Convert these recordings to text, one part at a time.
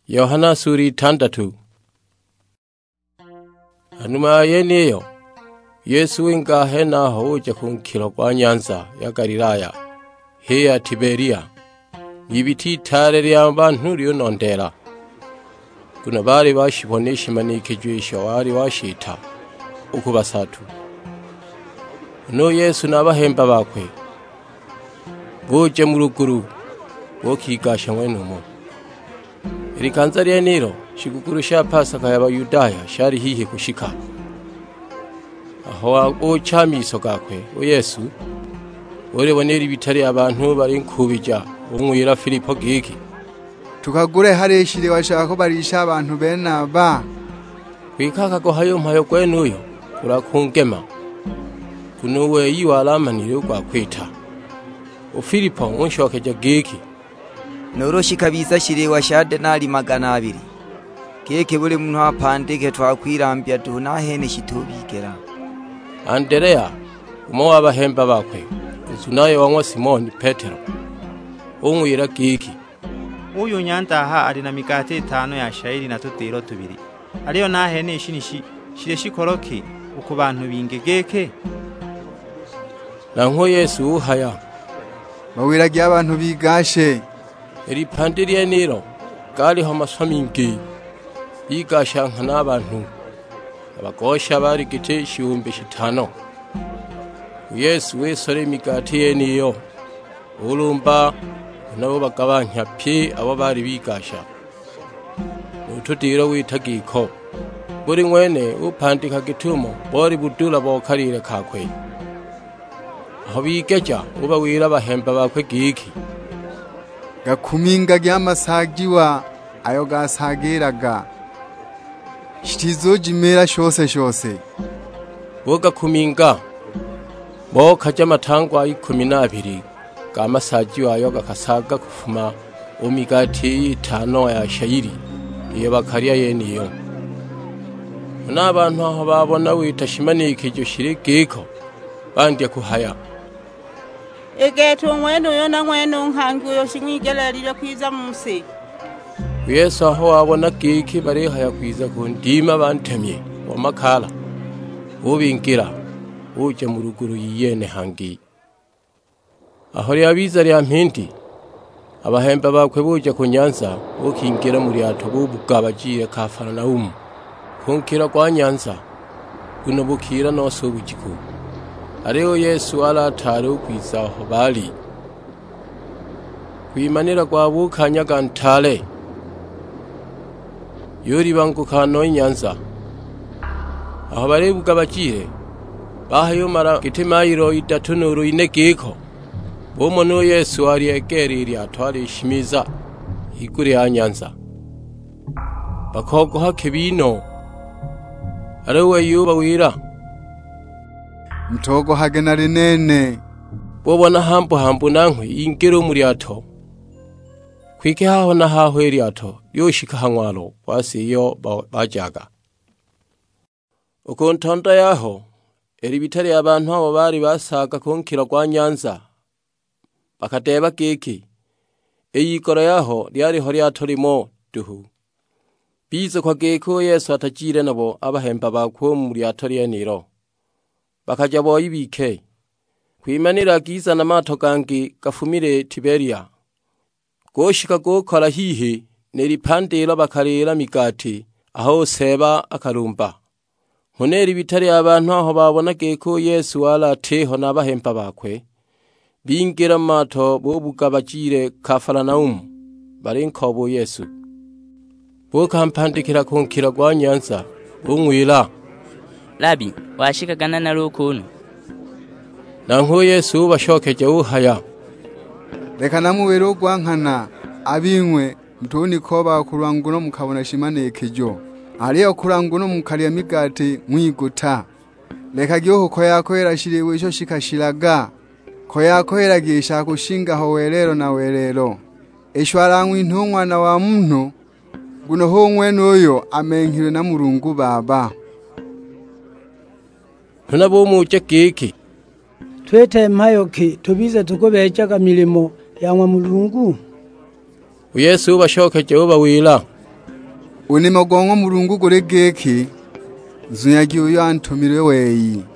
Yohana suri 6. Hanyuma yeneyo Yesu ingahe naho ujya ku nkiro kwa nyanza ya Galilaya heya Tiberia ibiti tare ry'abantu ryonondera kuna bari bashibonesha manikijwisha wari washita uko basatu no Yesu n'abahemba bakwe buje mu ruguru bokigasha mwenumo irikanza ryeniro shigukuru sha Pasaka y'Abayudaya shari hihe kushika aho ocamiso gakwe Yesu orebonera ibitari abantu bari nkubija umwira Filipo giki tukagure hareshire washaka ko barisha abantu benaba kwikaka ko hayo mpayo kwenuyo urakungema kunuwe yiwalamanire kwa kwita Filipo unshokeje giki noroshi kabisa shire washade nali 200 keke buri muntu apandike twakwirambya tunahene shitubigera Andrea umo wabahemba bakwe usunaye wanywa Simoni Petero umwira giki uyu nyantaha ari na mikate 5 ya shayiri na tutiro 2 ariyo nahene shinishi shire shikoroki uko bantu bingegeke nanko Yesu haya bawiragiye abantu bigashe eri pandiriye niro gali homaswamingi bigasha nk'abantu abagosha bari gite 5,000 Yesu wesore imigati yeniyo urumba nabo bagabanya pye abo bari bigasha utudiro witagiko buri mwene upandika gitumo bori budula bokarire kakwe aho bigeja uba wira bahemba bakwe giki gakuminga gy'amasagiwa ayo gasagiraga shitizojimera shose boga kuminga boka jamatangwa 12 gamasagiwa ayo gakasaga kufuma umigati 5 ya shayiri iyo bakariya yeniyo n'abantu aho babona witashimanike iryo shire giko bandye kuhaya egeto mwene uyo na mwene nkangi uyo shimwigererire kwiza munsi Yesu aho wabona giki bari haya kwiza ku ndima bantemye wamakala ubingira uje mu ruguru yiyene hangi aho yabiza rya mpindi abahemba bakwe buje ku nyanza ukingira muri ato bubugabajire Kafaranaum kunkira kwa nyanza kuno bukira no sobujiku ariyo Yesu alatare ukwiza aho bali kwimanira kwa bukanya gantale yuri banguka no nyanza aho bari bugabajire bahayo mara gitimayiro 3 giko bomo no Yesu ari egeriri atwari shimiza igure ya nyanza bakogo hakibino ariwe yuba wira mtogo hagena rinene bobona hambu nankwe ingero muri ato kwike haho na haho eri ato yoshika hanwalo kwasi yo bajaga ukontonda yaho eri bitari abantu abo bari basaga kunkira kwa nyanza bakadeba giki eyikora yaho ryari hori atorimo duhu bize kwa giko Yesu atajire nabo abahemba bakwo muri atoriye niro bakaja boyibike kwimanira giza na mato gangi gafumire Tiberia goshika gokora hihe neripandira bakarera migati aho seba akarumba honeri bitari abantu aho babona giko Yesu wala teho n'abahemba bakwe bingira mato bobugabajire Kafaranaum bari nkobo Yesu bokampandikira kunkira kwa nyanza umwira Labi washika ganana rukuno nanko Yesu bashokeje uhaya reka namuwero gwankana abinkwe mtuni koba kuranguno mukabona shimanekejo ariyo kuranguno mukariya migati mwiguta reka giho ko yakoera shiriwe ico shikashiraga ko yakoera gisha kushinga ho werero na werero eshwarangwe intumwa na wa muntu guno ho mwenoyo amenkire na murungu baba tunabo muje giki twete mayoki tubize tukobejaga milimo yamwa mulungu Yesu bashokeje ubawira unimo gwa Mulungu guli giki, nzunyagi uyo antumire weyi.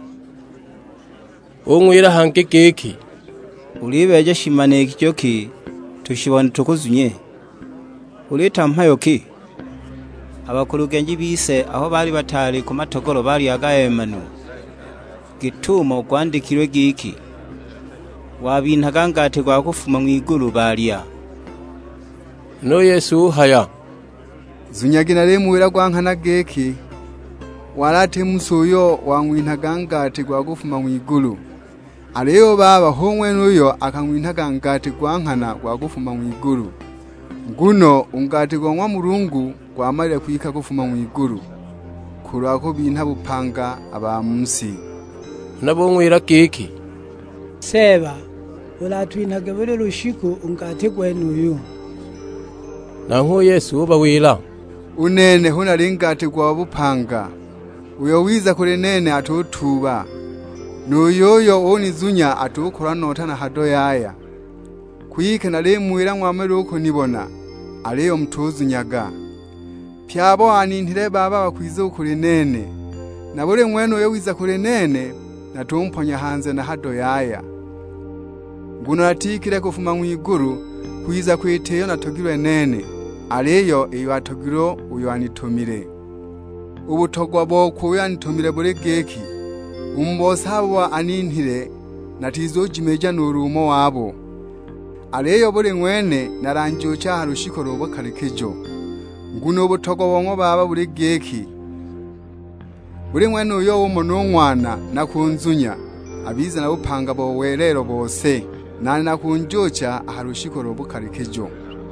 Ungwira hange giki, ulibeje shimaneki joki tushibone tukuzunye. Ulita mpayo ki? Abakulugenji bise aho bari batari ku matogoro bari agayemanu. Gituma gwandikirwe giki. Wabintaga ngate gwa kufuma mwiguru bariya. no Yesu haya. Zunyagi nalemuwira gwankana geki, warate musuyo wangwintaga ngate gwa kufuma mwiguru. Aliyo baba homwe nuyo akangwintaga ngate gwankana gwa kufuma mwiguru. Nguno ungati gwa Mulungu gwamarira kwika kufuma mwiguru. Kurako binta bupanga abamunsi. Nabo ngwira giki. Seba, ulatwinage buri rushiku ungate gwenuyu. Nango Yesu bawila. Unene hunari ngate gwa bupanga. Uyo wiza kuri nene atutuba. Nuyoyo onizunya atukura nota na hado yaya. Kwike nalemuwira mwamere uko nibona. Aliyo mtuzunyaga. Pyabo anintire baba bakwize ukuri nene. Na buri mwene uyo wiza kuri nene natumponya hanze na hado yaya. Nguno atikire kufuma mwiguru kwiza kwiteyo natogirwe nene. Aliyo iyo atogiro uyo anitumire. Ubutogwa bwo uyo anitumire buri geki. Umbosabo anintire natizojimeja n'urumo wabo. Aliyo buri mwene naranjuca harushiko robo karekejo. Nguno ubutogwa bongo baba buri geki. Buri mwene uyo w'umunungwana nakunzunya. Abiza na bupanga bo werero bose. Nani nakunjuca harushiko robo karekejo.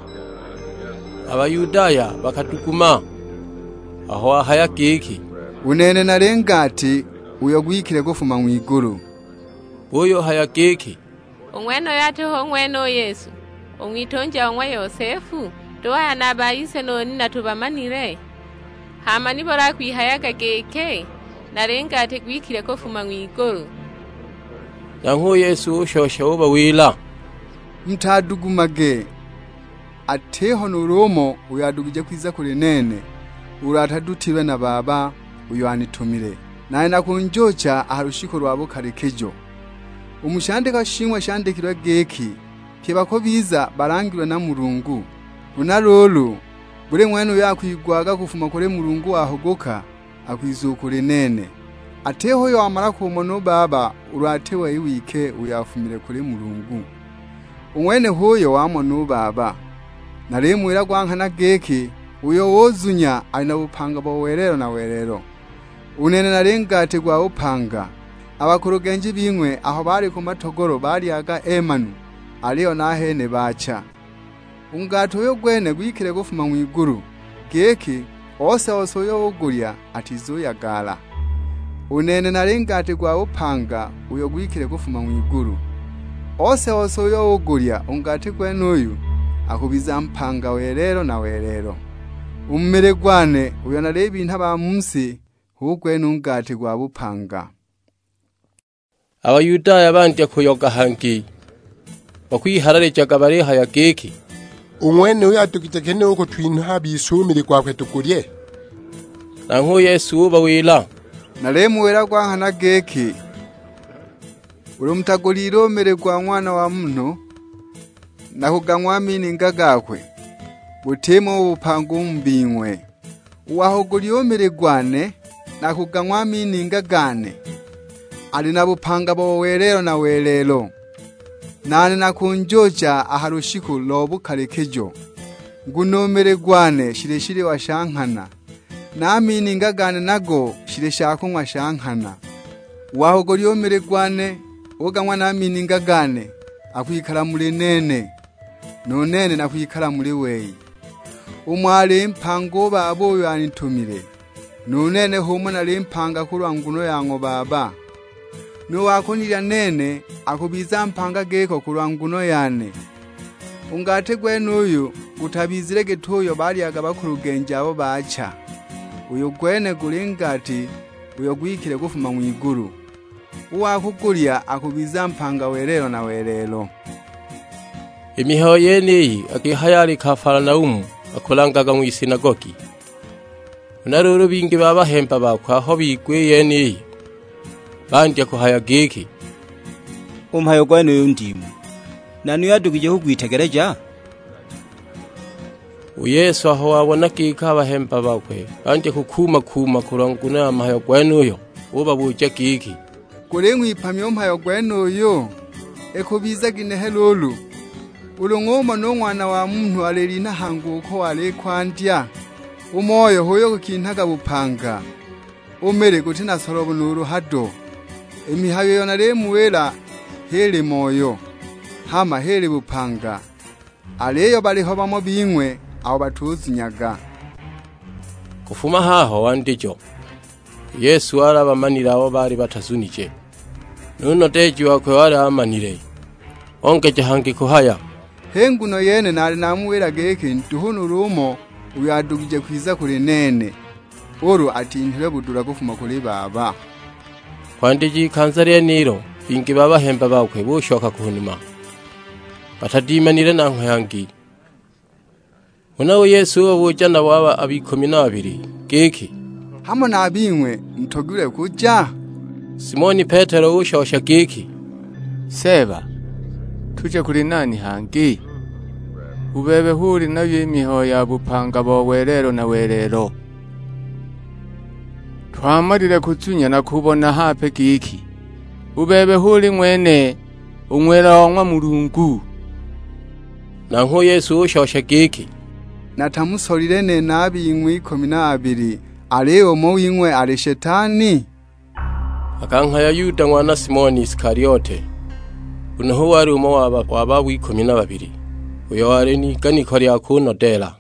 Abayudaya bakatukuma. Aho ahaya giki. Unene narengati uyo gwikire gufuma mwiguru. Uyo haya giki. Umweno yatuho umweno Yesu. Umwitonja umwe Yosefu. Tuwaya nabayise noni natubamanire. Hama nibora kwihayaga geke. Narengati gwikire gufuma mwiguru. Nango Yesu shosha bawila. Mtadugumage. Ateho nurumo uyadugije kwiza kuri nene. Uratadutirwe na baba uyo anitumire. Naye nakunjocha aharushiko rwabo karekejo. Umushandika shimwe shandikirwa geki. Pyebako biza barangirwa na Mulungu. Unarolu buri mwene yakwigwaga kufuma kure Mulungu ahogoka akwizukure nene. Ateho yo amara kumono baba uratewe yiwike uyafumire kure Mulungu. Umwene huyo wamono baba. Nalemwira gwankana geki uyo wozunya alina bupanga bo werero na werero. Unene narengate gwa upanga. Abakurugenji bimwe aho bari ku matogoro bari aga emanu. Aliyo nahene bacha. Ungato yo gwene gwikire gufuma mwiguru. Geki ose yo wogurya atizuyagala. Unene narengate gwa upanga uyo gwikire gufuma mwiguru. Ose yo wogurya ungate gwenuyu akubiza mpanga werero na werero. Ummere gwane uyo narebi ntaba munsi hugwe nungati gwa bupanga. Abayudaya bandi kuyoga hangi. Bakwihararijaga bari haya geki. Umwene uyo atukiteke uko twintu bisumire kwa kwetukurye. Nango Yesu bawila. Nalemuwira gwankana geki. Urumtaguliro mere gwa mwana wa muntu. Nakuganywa mininga gakwe. Butemo upanga umbingwe. Uwahoguriyo mere gwane nakuganywa mininga gane. Ali na bupanga bo werero na werero. Nane nakunjocha aharushiko lobu karekejo. Nguno mere gwane shireshire washankana. Na mininga gane nago shireshakunwa shankana. Uwahoguriyo mere gwane uganywa na mininga gane akwikara muri nene. Nonene nakwikara muri weyi. Umwale mpango babo yanitumire. Nonene homo nale mpanga kurwanguno yango baba. No wakonira nene akubiza mpanga geko kurwanguno yane. Ungate gwenuyu utabizire getoyo bari agabakurugenje abo bacha. Uyo gwene gulingati uyo gwikire gufuma mwiguru. Uwakugurya akubiza mpanga werero na werero. Imiho yene akihayari Kafarnaumu bakolangaga mw'isinagogi. Unaruru bingi babahemba bakwe aho bigwe yene bandya kuhaya giki umuhayo gwenuyo ndimu nanu yadugije kugwitegereja. Uyesu aho wabona gika abahemba bakwe bandya kukuma kuranguna amahayo gwenuyo uba bujya giki kure mwipamye umuhayo gwenuyo ekubiza ginehe lolu ulungoma n'umwana wa muntu aleri nahanguko wale kwandya umoyo hoyo kukintaga bupanga umere kuti nasorobo n'uruhado imihayo yona remuwera hele moyo hama hele bupanga aleyo baliho bamo bimwe abo batuzinyaga. Kufuma haho wandijo Yesu arabamanira abo bari batazunije nuno teji wakwe wari amanire ongeje hangi kuhaya henguno yene nari namuwera geke ntuhunu rumo uyadugije kwiza kuri nene oru ati intire budura kufuma kuri baba kwandiji kanzariye niro bingi babahemba bakwe bushoka kuhunima batadimanire nankwe hangi. Unawe Yesu wabujana waba abikumi n'abiri geki hamo nabimwe mtogure kuja. Simoni Petero ushosha geki seba tuje kuri nani hangi ubebe huri nayo imiho ya bupanga bo werero na werero twamarire kuzunya na kubona hape giki ubebe huri mwene umwera wa Mulungu. Nanko Yesu ushosha geki natamusolirene nabimwe 12 aleo mo wimwe ale shetani akanka ya Yuda mwana Simoni Iskariote unaho wari umo waba 12 uyo wari ni kaniko lya kunodela